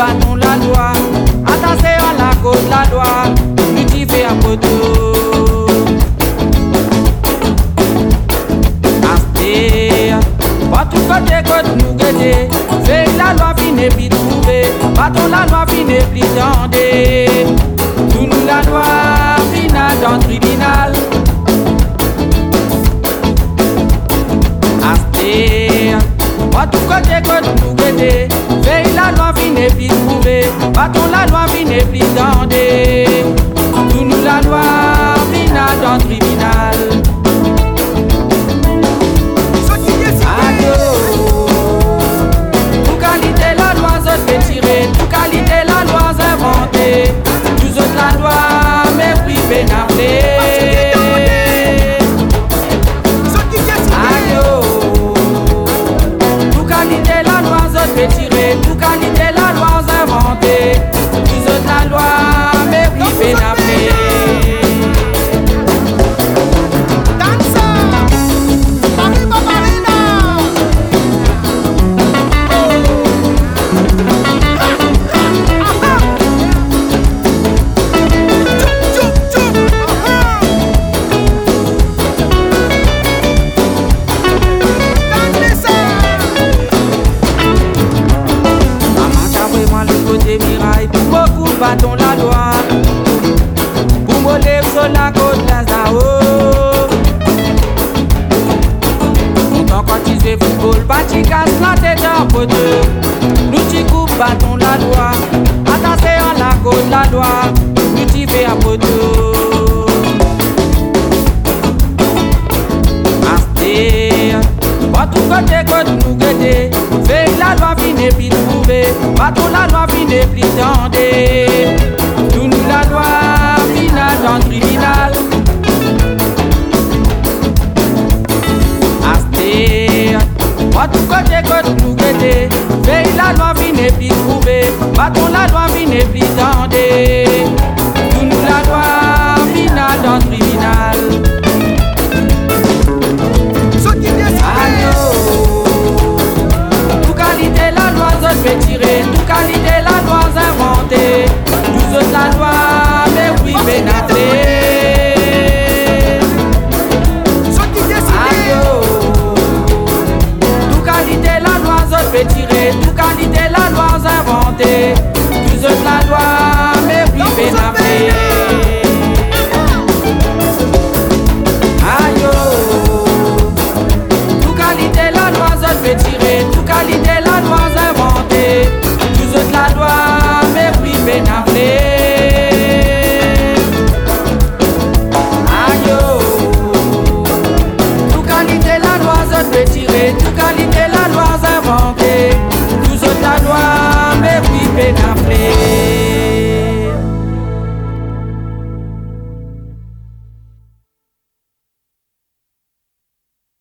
battons la loi. Attention à la cause la loi. Multifié à poteau. Asté, pas tout côté que nous guetter. Fait la loi finit plus trouver. Battons la loi finit plus tendez. Nous la loi finale dans le tribunal. Asté, pas tout côté que nous guetter. Fait la loi finit plus trouver. Battons la loi finit plus tendez. Nous la loi finale dans le tribunal. Tout qualité la loi se fait tirer, tout qualité la loi s'inventer. Tous autres la loi mépris pénaflé. Tout qualité la loi se fait tirer, tout qualité la loi s'inventer. Tous autres la loi mépris pénaflé. Battons la loi pour voler sur la côte Lazao. Pourtant quand tu fais football, pas tu casses la tête en poteau. Nous tu coupes, battons la loi. Attention à la côte la loi. Nous tu fais à poteau. Asté, pas tout côté que nous guetter. Fait la loi finit plus trouver. Battons la loi finit plus tendez. Nous la loi finale dans le tribunal. Asté, pas tout côté que nous guetter. Fait la loi finit plus trouver. Battons la loi